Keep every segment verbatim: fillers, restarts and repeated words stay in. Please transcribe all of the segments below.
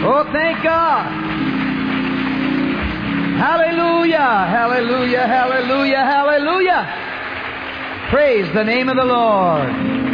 Oh, thank God. Hallelujah, hallelujah, hallelujah, hallelujah. Praise the name of the Lord.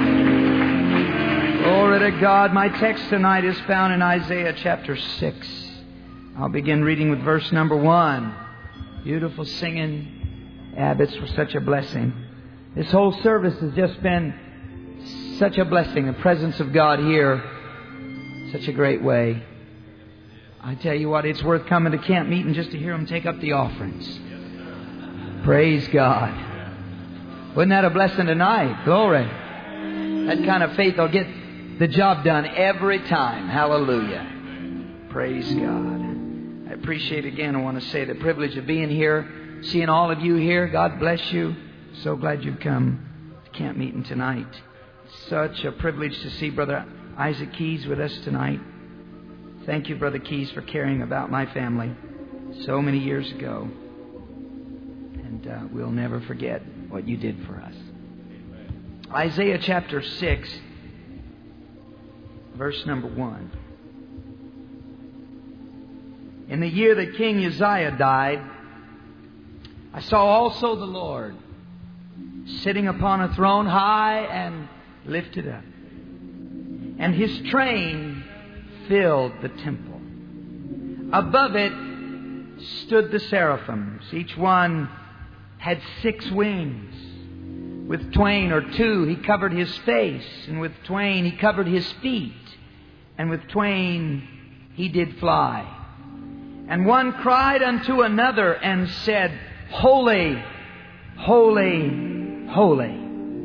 Glory to God. My text tonight is found in Isaiah chapter six. I'll begin reading with verse number one. Beautiful singing. Abbott's was such a blessing. This whole service has just been such a blessing. The presence of God here, such a great way. I tell you what, it's worth coming to camp meeting just to hear them take up the offerings. Praise God. Wasn't that a blessing tonight? Glory. That kind of faith will get the job done every time. Hallelujah. Praise God. I appreciate again, I want to say the privilege of being here, seeing all of you here. God bless you. So glad you've come to camp meeting tonight. Such a privilege to see Brother Isaac Keys with us tonight. Thank you, Brother Keys, for caring about my family so many years ago. And uh, we'll never forget what you did for us. Isaiah chapter six, verse number one. In the year that King Uzziah died, I saw also the Lord sitting upon a throne high and lifted up, and His train filled the temple. Above it stood the seraphims. Each one had six wings. With twain or two He covered His face, and with twain He covered His feet, and with twain He did fly. And one cried unto another and said, Holy, holy, holy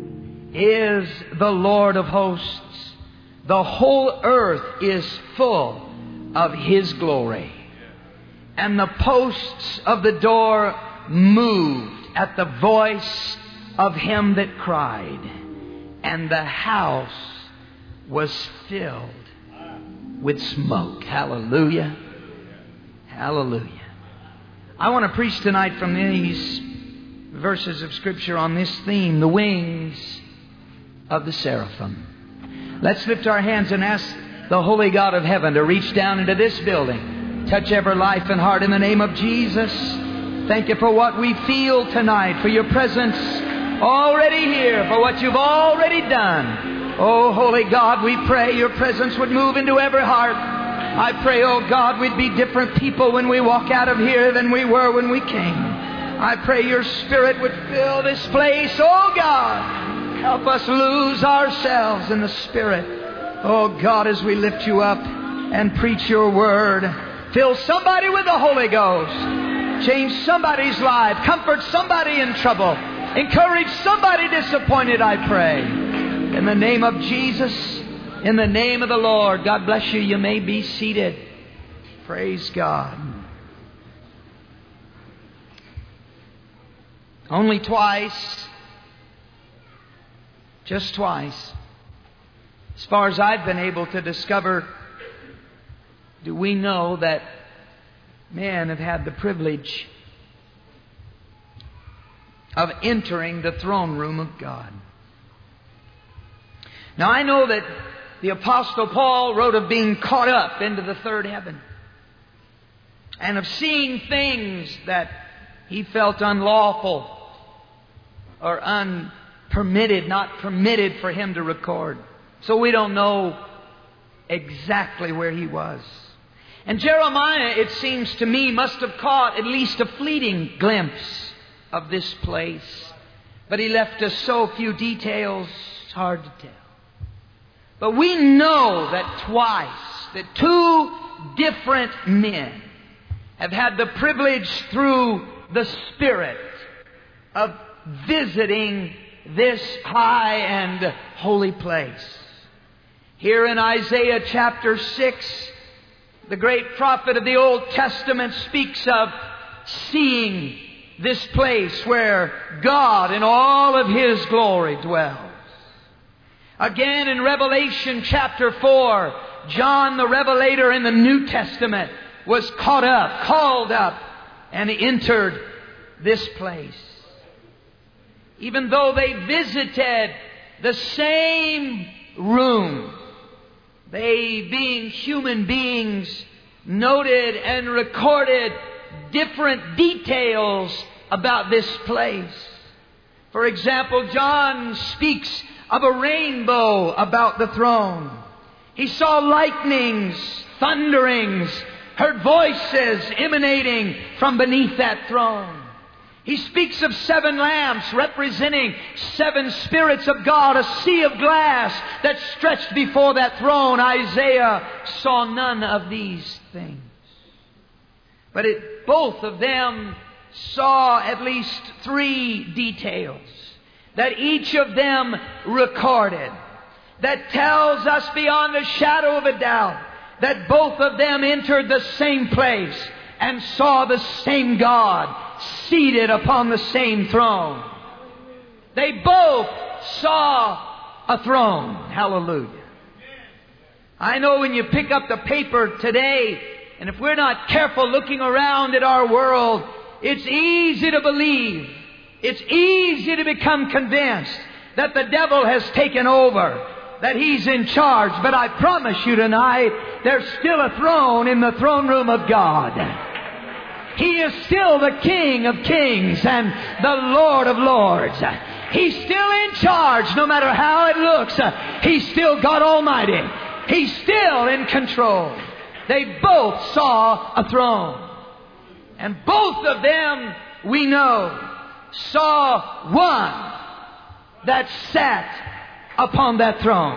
is the Lord of hosts. The whole earth is full of His glory. And the posts of the door moved at the voice of Him that cried. And the house was filled with smoke. Hallelujah. Hallelujah. I want to preach tonight from these verses of Scripture on this theme, the wings of the seraphim. Let's lift our hands and ask the Holy God of heaven to reach down into this building, touch every life and heart in the name of Jesus. Thank you for what we feel tonight, for your presence already here, for what you've already done. Oh, Holy God, we pray your presence would move into every heart. I pray, oh God, we'd be different people when we walk out of here than we were when we came. I pray your Spirit would fill this place. Oh God, help us lose ourselves in the Spirit. Oh God, as we lift you up and preach your word, fill somebody with the Holy Ghost. Change somebody's life. Comfort somebody in trouble. Encourage somebody disappointed, I pray. In the name of Jesus, in the name of the Lord. God bless you. You may be seated. Praise God. Only twice, just twice, as far as I've been able to discover, do we know that men have had the privilege of entering the throne room of God. Now I know that the Apostle Paul wrote of being caught up into the third heaven and of seeing things that he felt unlawful or unpermitted, not permitted for him to record. So we don't know exactly where he was. And Jeremiah, it seems to me, must have caught at least a fleeting glimpse of this place. But he left us so few details, it's hard to tell. But we know that twice, that two different men have had the privilege through the Spirit of visiting this high and holy place. Here in Isaiah chapter six, the great prophet of the Old Testament speaks of seeing this place where God in all of His glory dwells. Again in Revelation chapter four, John the Revelator in the New Testament was caught up, called up, and he entered this place. Even though they visited the same room, they being human beings noted and recorded different details about this place. For example, John speaks of a rainbow about the throne. He saw lightnings, thunderings, heard voices emanating from beneath that throne. He speaks of seven lamps representing seven spirits of God, a sea of glass that stretched before that throne. Isaiah saw none of these things. But it, both of them saw at least three details that each of them recorded, that tells us beyond a shadow of a doubt that both of them entered the same place and saw the same God seated upon the same throne. They both saw a throne. Hallelujah. I know when you pick up the paper today, and if we're not careful looking around at our world, it's easy to believe, it's easy to become convinced that the devil has taken over, that he's in charge. But I promise you tonight, there's still a throne in the throne room of God. He is still the King of Kings and the Lord of Lords. He's still in charge no matter how it looks. He's still God Almighty. He's still in control. They both saw a throne. And both of them, we know, saw one that sat upon that throne.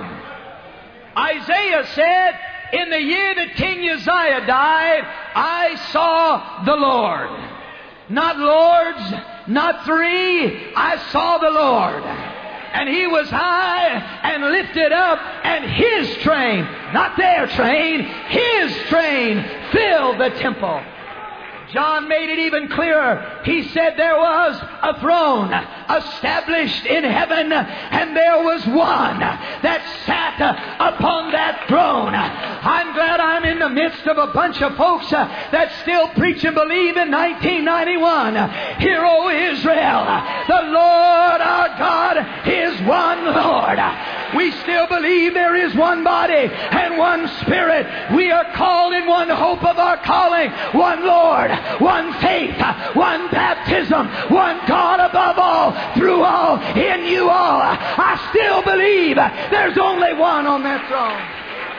Isaiah said, in the year that King Uzziah died, I saw the Lord. Not lords, not three. I saw the Lord. And He was high and lifted up, and His train, not their train, His train filled the temple. John made it even clearer. He said there was a throne established in heaven, and there was one that sat upon that throne. I'm glad I'm in the midst of a bunch of folks that still preach and believe in nineteen ninety-one. Hear, O Israel, the Lord our God is one Lord. We still believe there is one body and one Spirit. We are called in one hope of our calling, one Lord, one faith, one baptism, one God above all, through all, in you all. I still believe there's only one on that throne.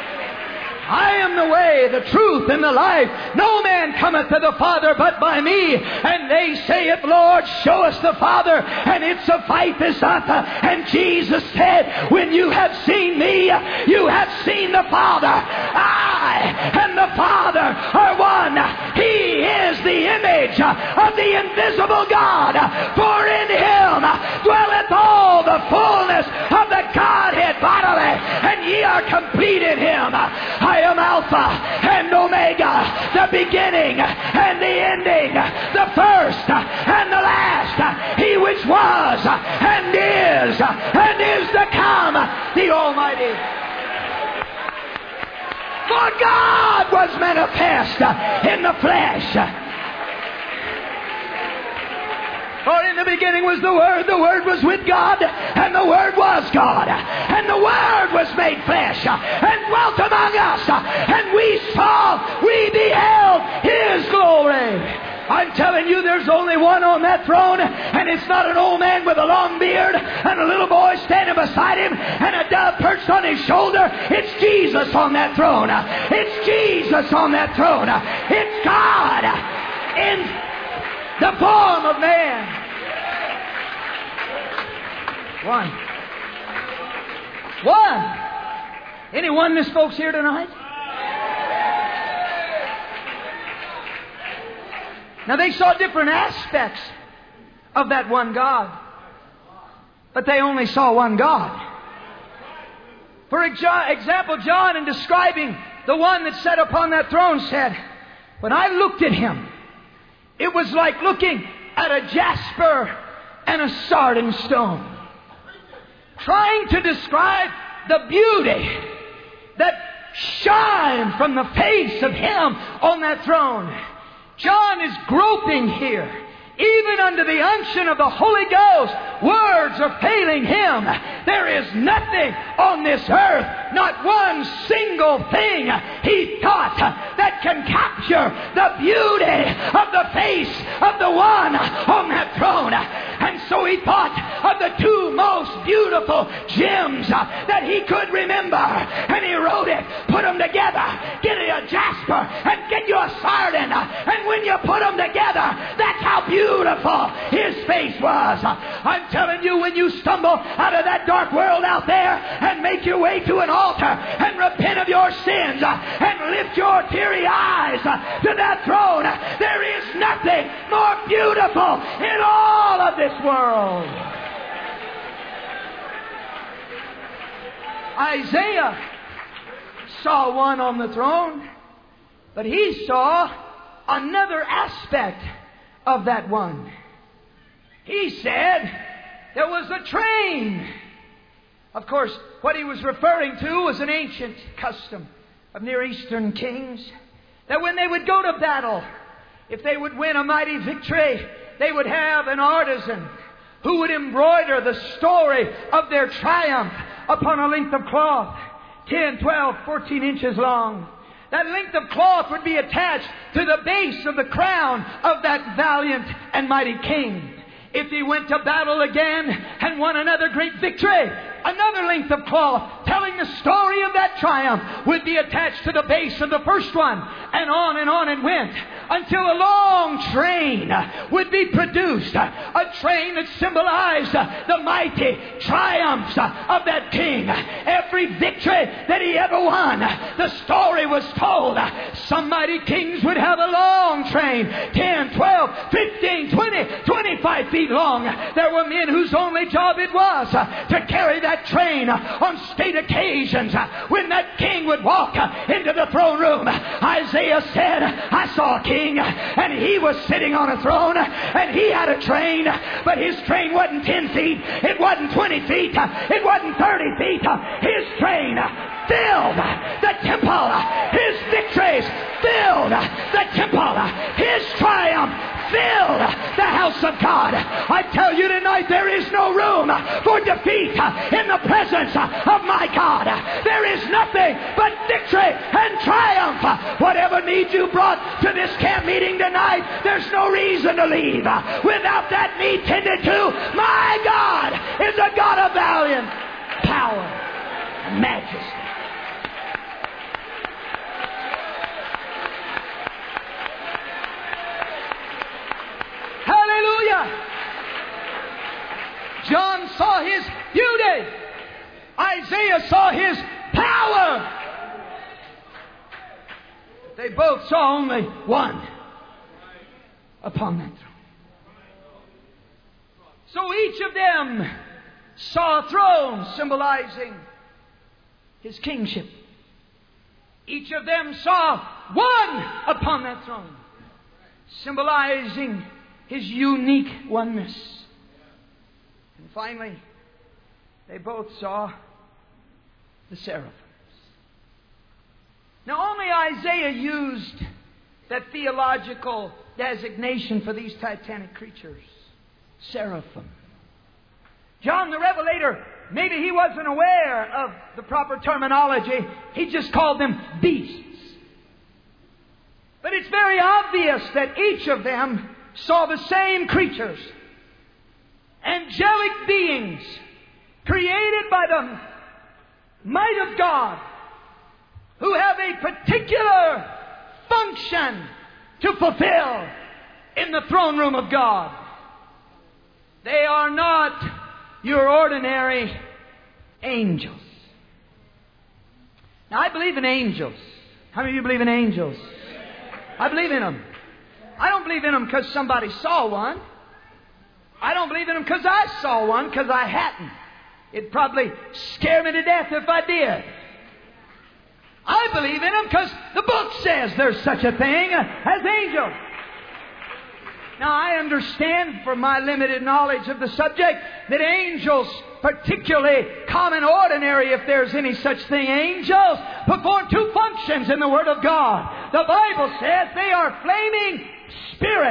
I am the way, the truth, and the life. No man cometh to the Father but by me. And they saith, Lord, show us the Father, and it sufficeth us. And Jesus said, when you have seen me, you have seen the Father. I and the Father are one. He is the image of the invisible God. For in Him dwelleth all the fullness of the Godhead bodily, and ye are complete in Him. I am Alpha and Omega, the beginning and the ending, the first and the last, He which was and is and is to come, the Almighty. For God was manifest in the flesh. For in the beginning was the Word, the Word was with God, and the Word was God. And the Word was made flesh, and dwelt among us, and we saw, we beheld His glory. I'm telling you, there's only one on that throne, and it's not an old man with a long beard, and a little boy standing beside him, and a dove perched on his shoulder. It's Jesus on that throne. It's Jesus on that throne. It's God in the form of man. One. One. Any oneness folks here tonight? Now they saw different aspects of that one God, but they only saw one God. For example, John, in describing the one that sat upon that throne, said, when I looked at Him, it was like looking at a jasper and a sardine stone. Trying to describe the beauty that shined from the face of Him on that throne. John is groping here even unto the unction of the Holy Ghost, words are failing him. There is nothing on this earth, not one single thing he thought that can capture the beauty of the face of the one on that throne. And so he thought of the two most beautiful gems that he could remember. And he wrote it, put them together, get you a jasper and get you a sardine. And when you put them together, that's how beautiful his face was. I'm telling you, when you stumble out of that dark world out there and make your way to an altar and repent of your sins and lift your teary eyes to that throne, there is nothing more beautiful in all of this world. Isaiah saw one on the throne, but he saw another aspect of that one. He said there was a train. Of course, what he was referring to was an ancient custom of Near Eastern kings, that when they would go to battle, if they would win a mighty victory, they would have an artisan who would embroider the story of their triumph upon a length of cloth, ten, twelve, fourteen inches long. That length of cloth would be attached to the base of the crown of that valiant and mighty king. If he went to battle again and won another great victory, another length of cloth telling the story of that triumph would be attached to the base of the first one. And on and on it went until a long train would be produced. A train that symbolized the mighty triumphs of that king. Every victory that he ever won, the story was told. Some mighty kings would have a long train, ten, twelve, fifteen, twenty, twenty-five feet long. There were men whose only job it was to carry that train on state occasions. When that king would walk into the throne room, Isaiah said, I saw a king and he was sitting on a throne and he had a train, but his train wasn't ten feet, it wasn't twenty feet, it wasn't thirty feet. His train filled the temple. His victories filled the temple. His triumph filled the house of God. I tell you tonight, there is no room for defeat in the presence of my God. There is nothing but victory and triumph. Whatever need you brought to this camp meeting tonight, there's no reason to leave without that need tended to. My God is a God of valiant power and majesty. Hallelujah! John saw His beauty. Isaiah saw His power. They both saw only one upon that throne. So each of them saw a throne symbolizing His kingship. Each of them saw one upon that throne symbolizing His unique oneness. And finally, they both saw the seraphims. Now, only Isaiah used that theological designation for these titanic creatures, seraphim. John the Revelator, maybe he wasn't aware of the proper terminology. He just called them beasts. But it's very obvious that each of them saw the same creatures, angelic beings created by the might of God, who have a particular function to fulfill in the throne room of God. They are not your ordinary angels. Now, I believe in angels. How many of you believe in angels? I believe in them. I don't believe in them because somebody saw one. I don't believe in them because I saw one, because I hadn't. It'd probably scare me to death if I did. I believe in them because the book says there's such a thing as angels. Now, I understand from my limited knowledge of the subject that angels, particularly common ordinary, if there's any such thing, angels perform two functions in the Word of God. The Bible says they are flaming spirits,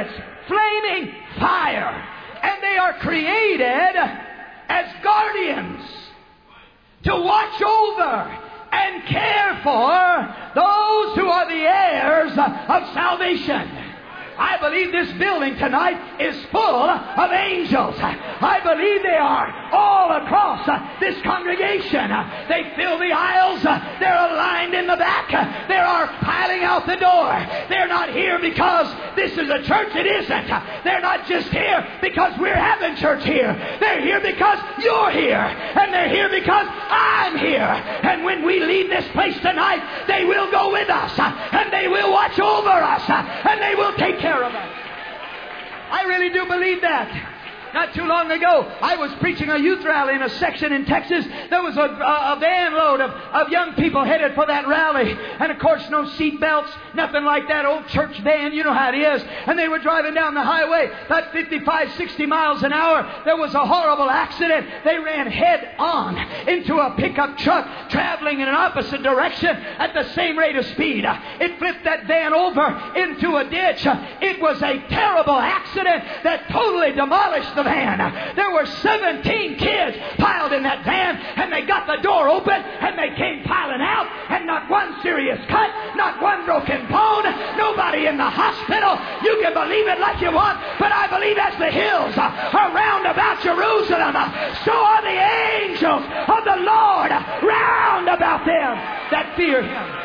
flaming fire. And they are created as guardians to watch over and care for those who are the heirs of salvation. I believe this building tonight is full of angels. I believe they are all across this congregation. They fill the aisles. They're aligned in the back. They are piling out the door. They're not here because this is a church. It isn't. They're not just here because we're having church here. They're here because you're here. And they're here because I'm here. And when we leave this place tonight, they will go with us. And they will watch over us. And they will take care of us. I really do believe that. Not too long ago, I was preaching a youth rally in a section in Texas. There was a, a, a van load of, of young people headed for that rally. And of course, no seat belts, nothing like that. Old church van, you know how it is. And they were driving down the highway about fifty-five, sixty miles an hour. There was a horrible accident. They ran head on into a pickup truck traveling in an opposite direction at the same rate of speed. It flipped that van over into a ditch. It was a terrible accident that totally demolished the van. There were seventeen kids piled in that van, and they got the door open, and they came piling out, and not one serious cut, not one broken bone, nobody in the hospital. You can believe it like you want, but I believe as the hills are round about Jerusalem, so are the angels of the Lord round about them that fear Him.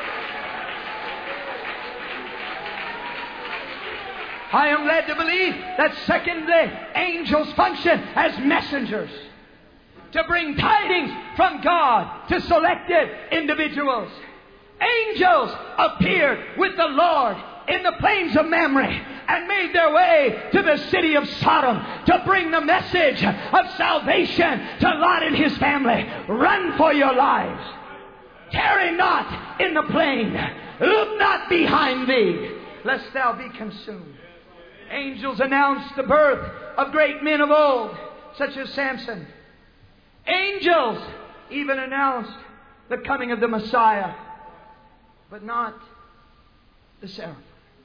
I am led to believe that secondly, angels function as messengers to bring tidings from God to selected individuals. Angels appeared with the Lord in the plains of Mamre and made their way to the city of Sodom to bring the message of salvation to Lot and his family. Run for your lives. Tarry not in the plain. Look not behind thee, lest thou be consumed. Angels announced the birth of great men of old, such as Samson. Angels even announced the coming of the Messiah, but not the seraphim.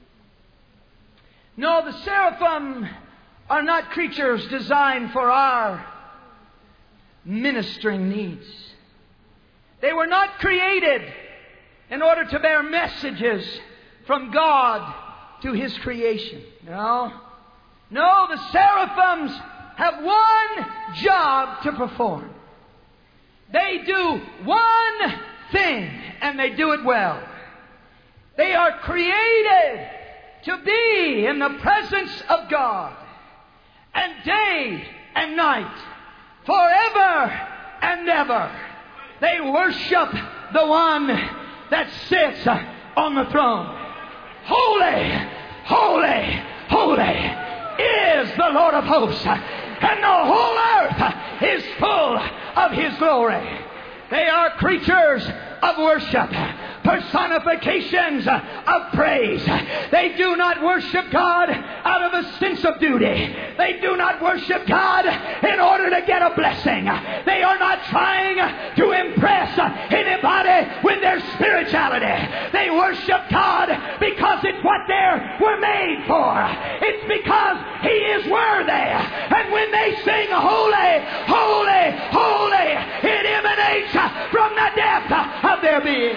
No, the seraphim are not creatures designed for our ministering needs. They were not created in order to bear messages from God to His creation. No. No, the seraphims have one job to perform. They do one thing, and they do it well. They are created to be in the presence of God, and day and night, forever and ever, they worship the one that sits on the throne. Holy, holy, holy is the Lord of hosts, and the whole earth is full of His glory. They are creatures of worship, personifications of praise. They do not worship God out of a sense of duty. They do not worship God in order to get a blessing. They are not trying to impress anybody with their spirituality. They worship God because it's what they were made for. It's because He is worthy. And when they sing holy, holy, holy, it emanates from the depth of their being.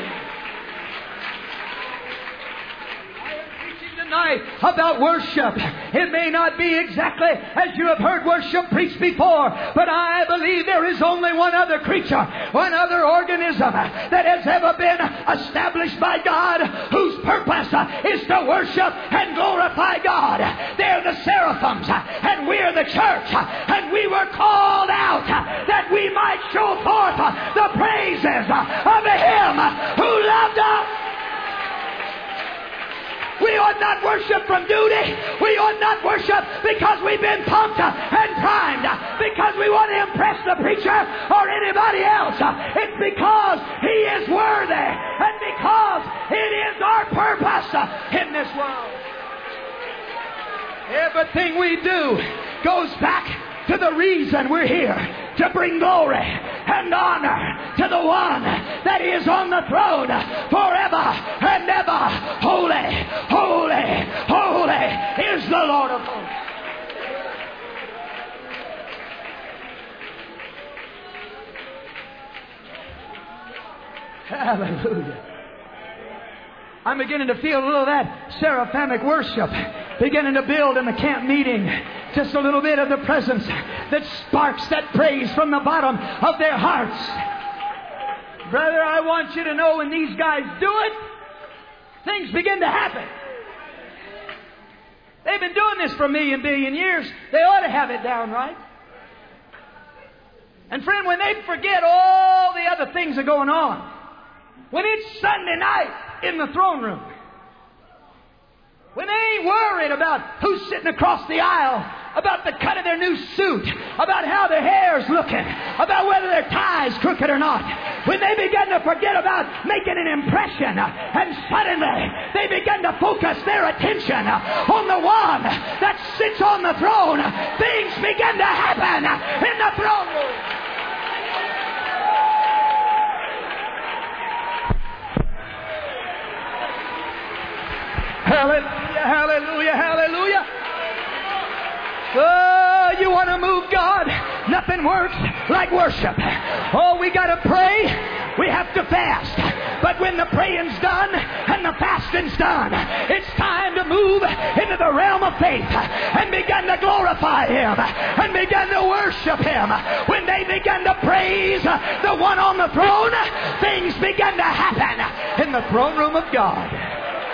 Tonight about worship. It may not be exactly as you have heard worship preached before, but I believe there is only one other creature, one other organism that has ever been established by God whose purpose is to worship and glorify God. They're the seraphims, and we're the church, and we were called out that we might show forth the praises of Him who loved us. We ought not worship from duty. We ought not worship because we've been pumped and primed, because we want to impress the preacher or anybody else. It's because He is worthy, and because it is our purpose in this world. Everything we do goes back to the reason we're here, to bring glory and honor to the one that is on the throne forever and ever. Holy, holy, holy is the Lord of Hallelujah. I'm beginning to feel a little of that seraphimic worship beginning to build in the camp meeting. Just a little bit of the presence that sparks that praise from the bottom of their hearts. Brother, I want you to know when these guys do it, things begin to happen. They've been doing this for a million billion years. They ought to have it down right. And friend, when they forget all the other things that are going on, when it's Sunday night in the throne room, when they ain't worried about who's sitting across the aisle, about the cut of their new suit, about how their hair's looking, about whether their tie's crooked or not, when they begin to forget about making an impression, and suddenly they begin to focus their attention on the one that sits on the throne, things begin to happen in the throne room. Hallelujah, hallelujah, hallelujah. Oh, you want to move God? Nothing works like worship. Oh, we got to pray. We have to fast. But when the praying's done and the fasting's done, it's time to move into the realm of faith and begin to glorify Him and begin to worship Him. When they begin to praise the one on the throne, things begin to happen in the throne room of God.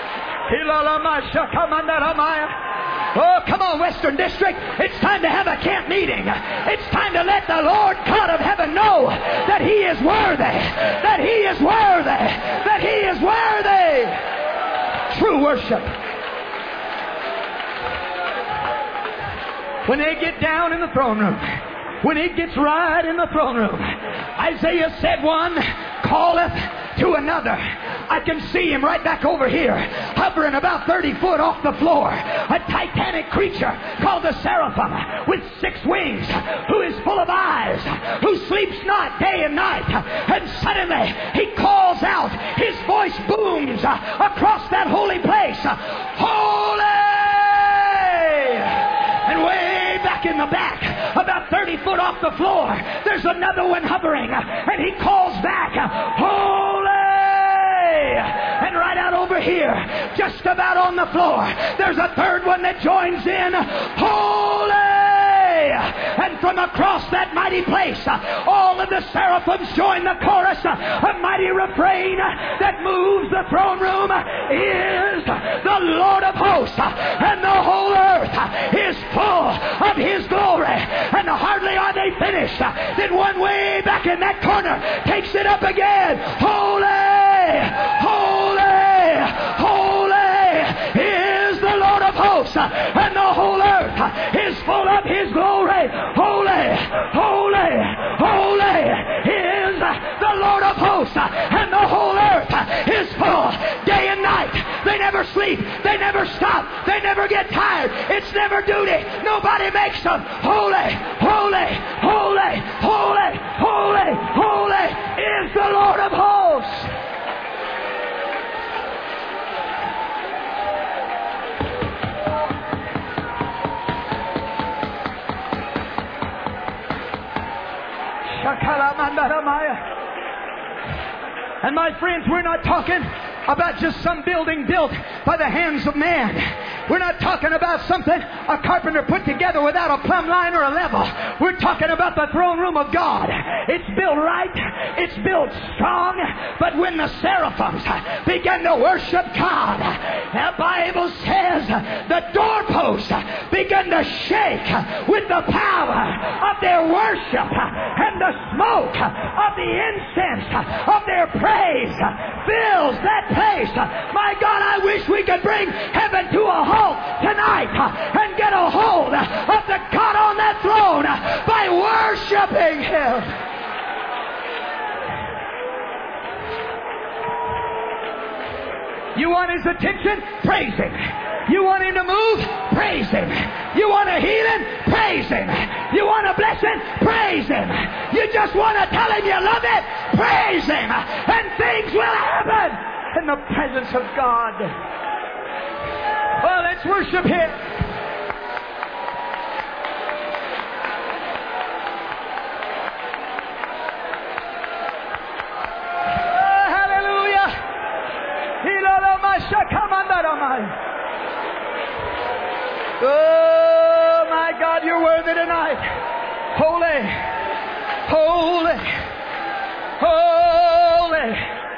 Oh, come on, Western District. It's time to have a camp meeting. It's time to let the Lord God of heaven know that He is worthy. That He is worthy. That He is worthy. True worship. When they get down in the throne room, when it gets right in the throne room, Isaiah said, one calleth to another. I can see him right back over here, hovering about thirty foot off the floor. A titanic creature called the seraphim with six wings, who is full of eyes, who sleeps not day and night. And suddenly he calls out. His voice booms across that holy place. Holy! And way back in the back, about thirty foot off the floor, there's another one hovering. And he calls back, Holy! And right out over here, just about on the floor, there's a third one that joins in. Holy! And from across that mighty place, all of the seraphims join the chorus. A mighty refrain that moves the throne room is the Lord of hosts, and the whole earth is full of His glory. And hardly are they finished, then one way back in that corner takes it up again. Holy! Holy! Holy is the Lord of hosts, and the whole earth is full of His glory. Holy, holy, holy is the Lord of hosts, and the whole earth is full day and night. They never sleep. They never stop. They never get tired. It's never duty. Nobody makes them. Holy, holy, holy, holy, holy, holy is the Lord of hosts. And my friends, we're not talking about just some building built by the hands of man. We're not talking about something a carpenter put together without a plumb line or a level. We're talking about the throne room of God. It's built right. It's built strong. But when the seraphims began to worship God, the Bible says the doorposts began to shake with the power of their worship, and the smoke of the incense of their praise fills that place. My God, I wish we could bring heaven to a halt tonight and get a hold of the God on that throne by worshiping Him. You want His attention? Praise Him. You want Him to move? Praise Him. You want a healing? Praise Him. You want a blessing? Praise Him. You just want to tell Him you love it? Praise Him. And things will happen in the presence of God. Well, let's worship Him. Oh, hallelujah. Oh, my God, you're worthy tonight. Holy, holy, holy.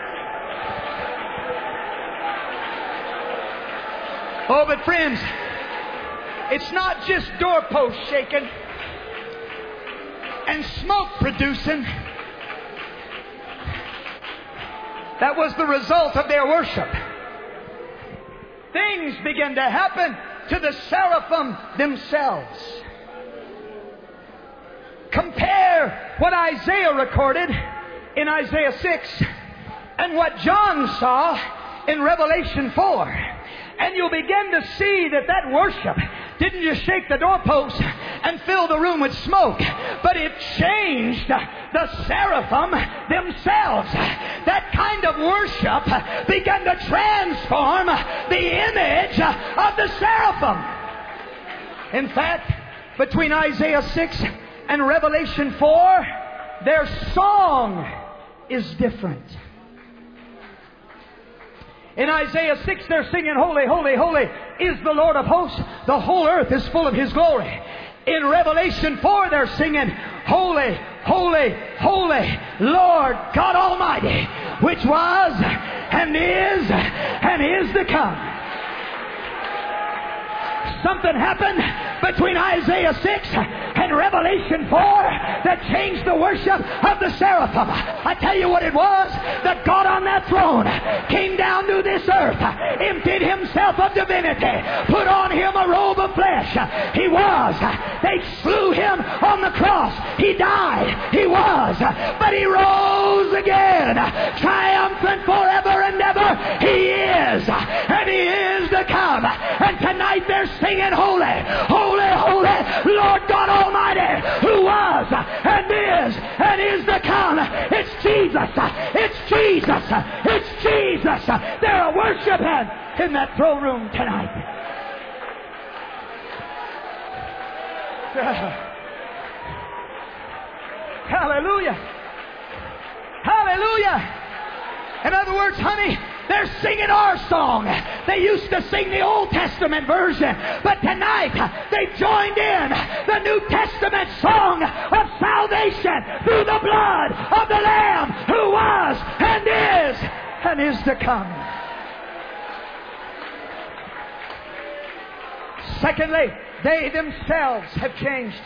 Oh, but friends, it's not just doorposts shaking and smoke producing. That was the result of their worship. Things began to happen to the seraphim themselves. Compare what Isaiah recorded in Isaiah six and what John saw in Revelation four. And you'll begin to see that that worship didn't just shake the doorposts and fill the room with smoke, but it changed the seraphim themselves. That kind of worship began to transform the image of the seraphim. In fact, between Isaiah six and Revelation four, their song is different. In Isaiah six, they're singing, "Holy, holy, holy is the Lord of hosts. The whole earth is full of His glory." In Revelation four, they're singing, "Holy, holy, holy, Lord God Almighty, which was and is and is to come." Something happened between Isaiah six and Revelation four that changed the worship of the seraphim. I tell you what it was. That God on that throne came down to this earth, emptied Himself of divinity, put on Him a robe of flesh. He was. They slew Him on the cross. He died. He was. But He rose again, triumphant forever and ever. He is. And He is to come. And tonight they're singing, "Holy, holy, holy, Lord God Almighty, who was and is and is to come." It's Jesus. It's Jesus. It's Jesus. They're worshiping in that throne room tonight. Hallelujah. Hallelujah. In other words, honey, they're singing our song. They used to sing the Old Testament version, but tonight they joined in the New Testament song of salvation through the blood of the Lamb who was and is and is to come. Secondly, they themselves have changed.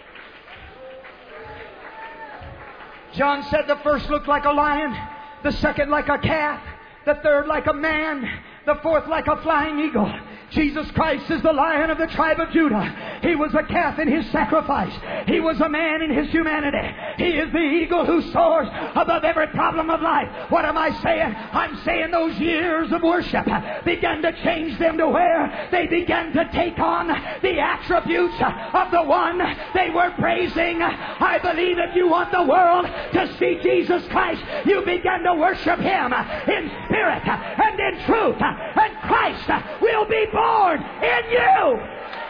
John said the first looked like a lion, the second like a calf, the third like a man, the fourth like a flying eagle. Jesus Christ is the Lion of the tribe of Judah. He was a calf in His sacrifice. He was a man in His humanity. He is the eagle who soars above every problem of life. What am I saying? I'm saying those years of worship began to change them to where they began to take on the attributes of the one they were praising. I believe if you want the world to see Jesus Christ, you begin to worship Him in spirit and in truth, and Christ will be born in you.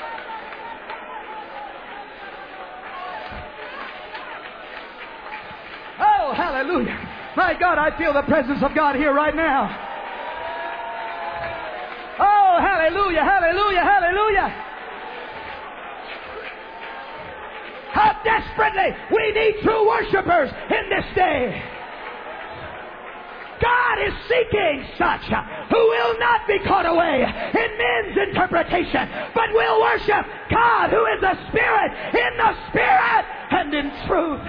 Oh, hallelujah. My God, I feel the presence of God here right now. Oh, hallelujah, hallelujah, hallelujah. How desperately we need true worshipers in this day. God is seeking such who will not be caught away in men's interpretation, but will worship God who is a spirit, in the spirit and in truth.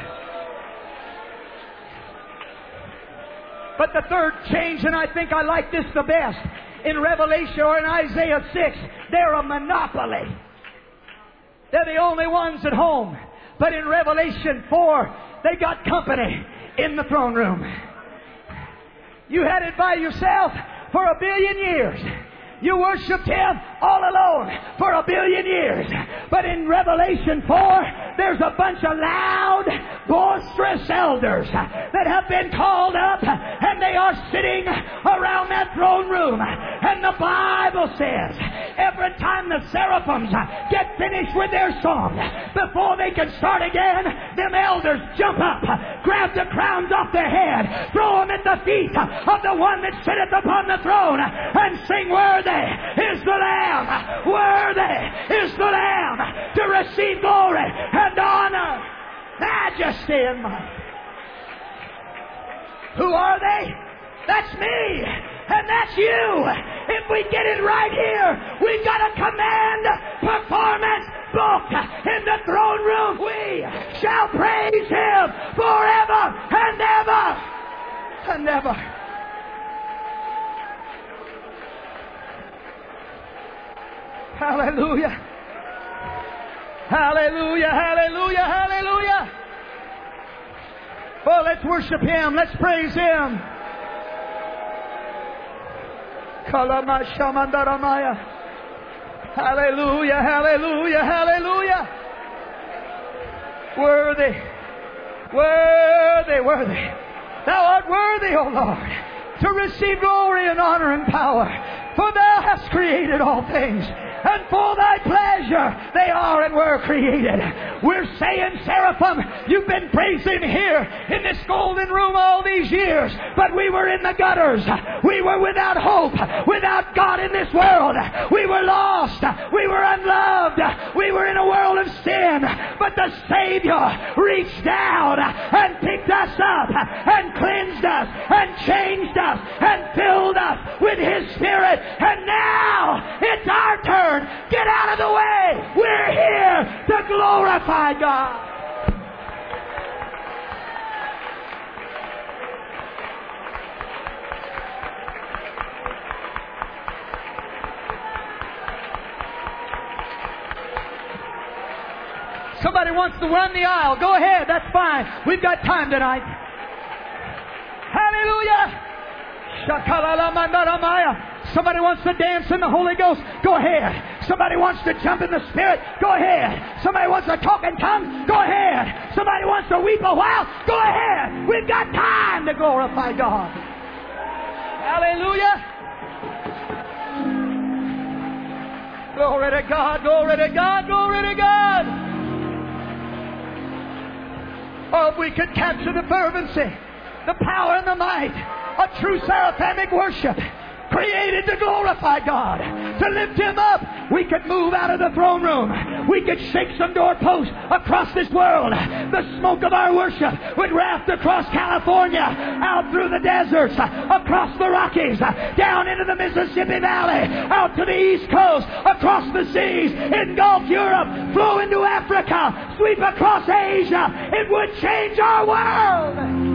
But the third change, and I think I like this the best, in Revelation or in Isaiah six, they're a monopoly. They're the only ones at home. But in Revelation four, they got company in the throne room. You had it by yourself for a billion years. You worshipped Him all alone for a billion years. But in Revelation four, there's a bunch of loud, boisterous elders that have been called up, and they are sitting around that throne room. And the Bible says, every time the seraphims get finished with their song, before they can start again, them elders jump up, grab the crowns off their head, throw them at the feet of the one that sitteth upon the throne, and sing, worthy is the Lamb, worthy is the Lamb to receive glory and honor, majesty and might. Who are they? That's me, and that's you. If we get it right here, we've got a command performance book in the throne room. We shall praise Him forever and ever and ever. Hallelujah. Hallelujah, hallelujah, hallelujah. Oh, let's worship Him. Let's praise Him. Hallelujah, hallelujah, hallelujah. Worthy, worthy, worthy. Thou art worthy, O Lord, to receive glory and honor and power. For Thou hast created all things, and for Thy pleasure they are and were created. We're saying, Seraphim, you've been praising here in this golden room all these years, but we were in the gutters. We were without hope, without God in this world. We were lost. We were unloved. We were in a world of sin. But the Savior reached down and picked us up and cleansed us and changed us and filled us with His Spirit. And now it's our turn. Get out of the way. We're here to glorify God. Somebody wants to run the aisle. Go ahead. That's fine. We've got time tonight. Hallelujah. Somebody wants to dance in the Holy Ghost. Go ahead. Somebody wants to jump in the Spirit. Go ahead. Somebody wants to talk in tongues. Go ahead. Somebody wants to weep a while. Go ahead. We've got time to glorify God. Hallelujah. Glory to God. Glory to God. Glory to God. Oh, if we could capture the fervency, the power and the might of true seraphic worship, created to glorify God, to lift Him up, we could move out of the throne room. We could shake some doorposts across this world. The smoke of our worship would raft across California, out through the deserts, across the Rockies, down into the Mississippi Valley, out to the East Coast, across the seas, engulf Europe, flow into Africa, sweep across Asia. It would change our world.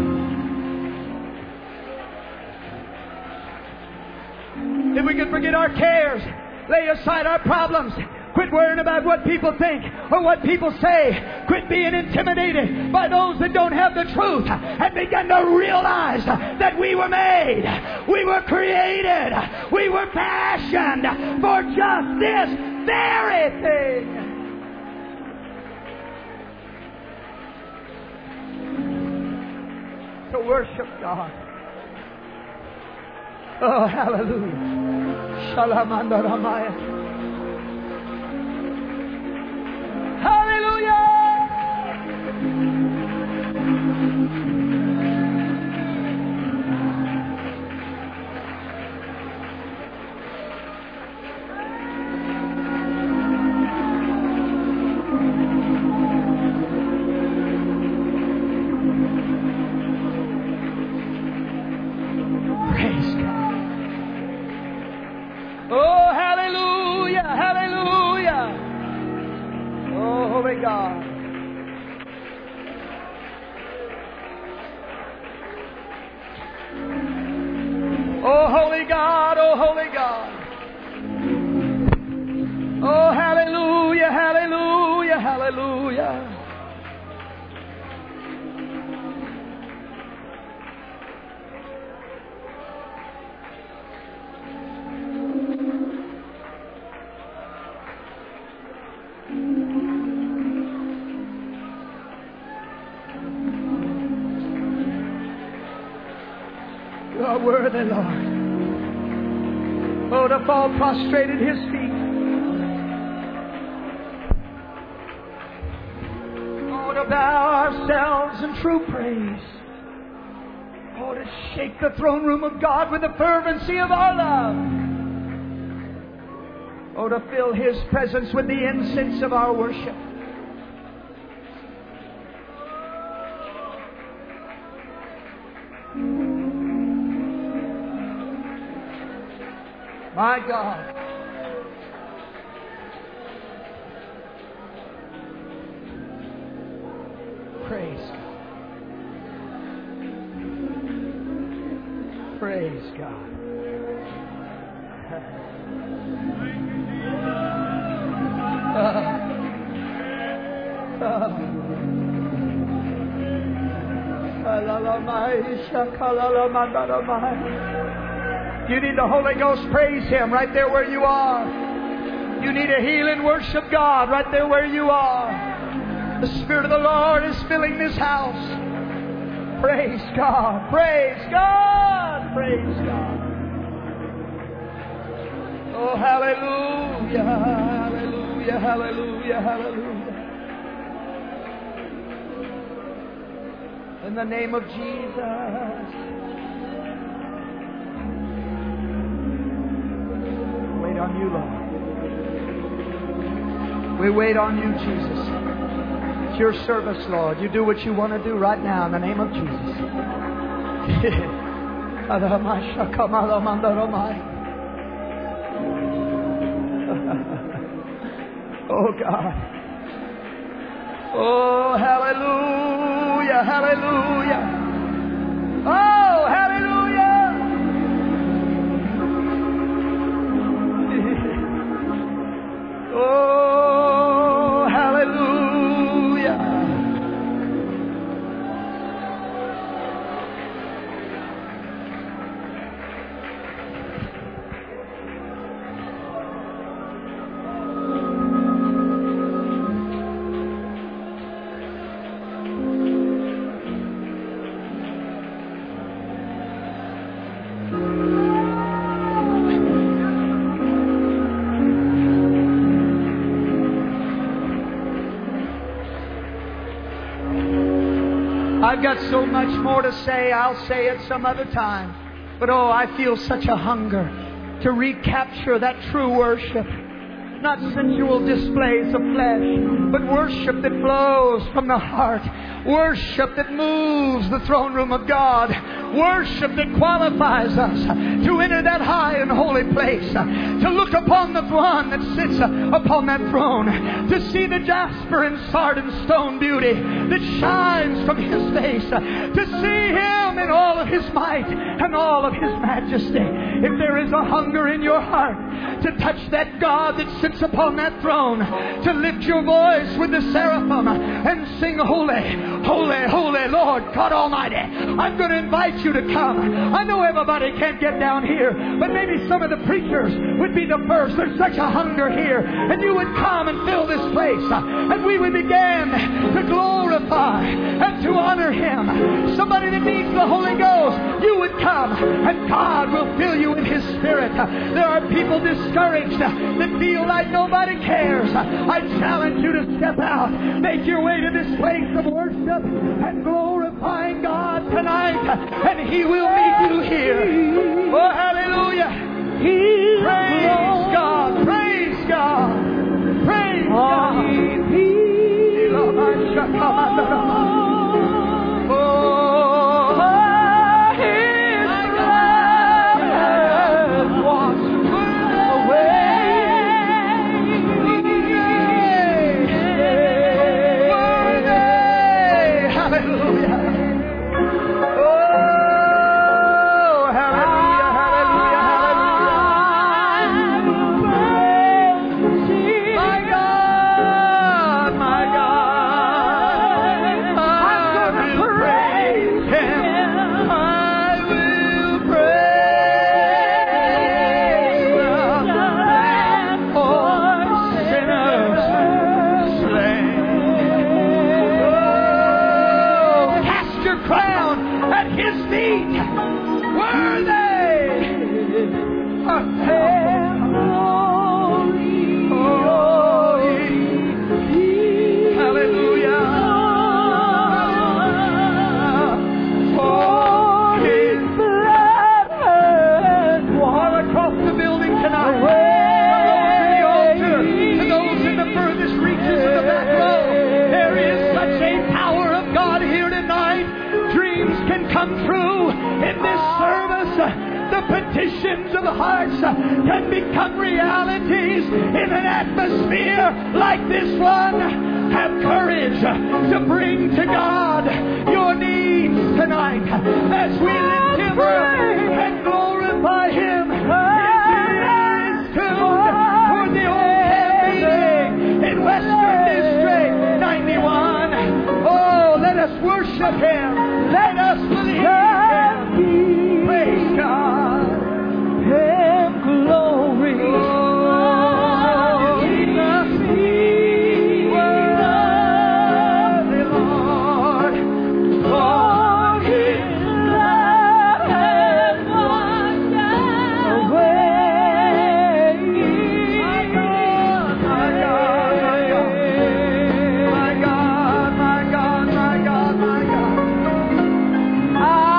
If we could forget our cares, lay aside our problems, quit worrying about what people think or what people say, quit being intimidated by those that don't have the truth, and begin to realize that we were made, we were created, we were fashioned for just this very thing. To worship God. Oh, hallelujah. Shalamandaramaya. Hallelujah. Praise God. Oh, hallelujah, hallelujah. Oh, holy God. Oh, holy God, oh, holy God. Oh, hallelujah, hallelujah, hallelujah. You are worthy, Lord. Oh, to fall prostrate at His feet. bow ourselves in true praise. Oh, to shake the throne room of God with the fervency of our love. Oh, to fill His presence with the incense of our worship. My God. Praise God. Praise God. uh, uh, You need the Holy Ghost. Praise Him right there where you are. You need a healing. Worship God right there where you are. The Spirit of the Lord is filling this house. Praise God. Praise God. Praise God. Oh, hallelujah. Hallelujah. Hallelujah. Hallelujah. In the name of Jesus. Wait on you, Lord. We wait on you, Jesus. It's your service, Lord. You do what you want to do right now in the name of Jesus. Oh, God. Oh, hallelujah, hallelujah. Oh, hallelujah. Oh, hallelujah. I've got so much more to say. I'll say it some other time. But oh, I feel such a hunger to recapture that true worship. Not sensual displays of flesh, but worship that flows from the heart. Worship that moves the throne room of God. Worship that qualifies us to enter that high and holy place. To look upon the one that sits upon that throne. To see the jasper and sardine stone beauty that shines from His face. To see Him in all of His might and all of His majesty. If there is a hunger in your heart to touch that God that sits upon that throne, to lift your voice with the seraphim and sing holy, holy, holy Lord God Almighty. I'm going to invite you to come. I know everybody can't get down here, but maybe some of the preachers would be the first. There's such a hunger here, and you would come and fill this place, and we would begin to glorify and to honor Him. Somebody that needs the Holy Ghost, you would come, and God will fill you with His Spirit. There are people discouraged that feel like nobody cares. I challenge you to step out. Make your way to this place of worship and glorifying God tonight, and He will meet you here. Oh, hallelujah. Praise God. Praise God. Praise God. Oh, His blood washed come true in this service. The petitions of the hearts can become realities in an atmosphere like this one. Have courage to bring to God your needs tonight as we lift Him up and glorify Him. His ear is tuned for the old camp meeting in Western District ninety-one. Oh, let us worship Him. Let us believe Him. Praise God. Him glory. Oh, Jesus, He worthy, Lord, for His love has washed away. My God, my God, my God, my God, my God, my God.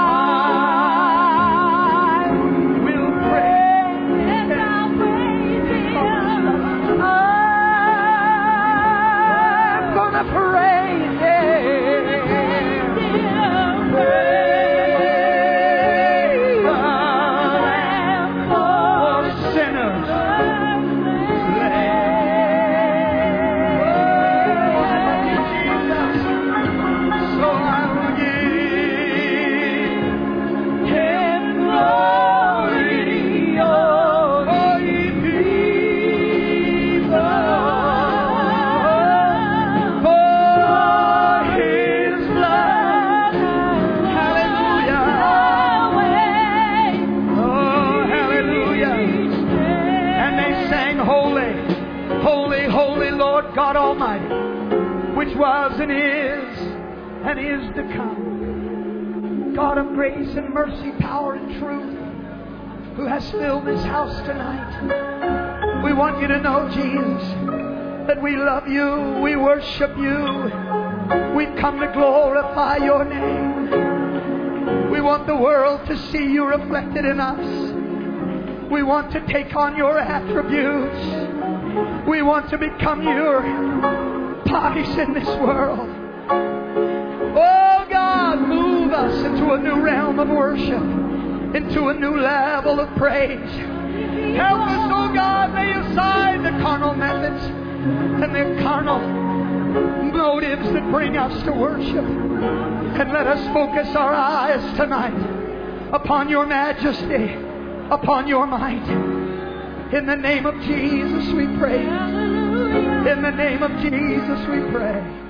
God Almighty, which was and is and is to come. God of grace and mercy, power and truth, who has filled this house tonight. We want you to know, Jesus, that we love you, we worship you. We've come to glorify your name. We want the world to see you reflected in us. We want to take on your attributes. We want to become your bodies in this world. Oh God, move us into a new realm of worship, into a new level of praise. Help us, oh God, lay aside the carnal methods and the carnal motives that bring us to worship. And let us focus our eyes tonight upon your majesty, upon your might. In the name of Jesus we pray. In the name of Jesus we pray.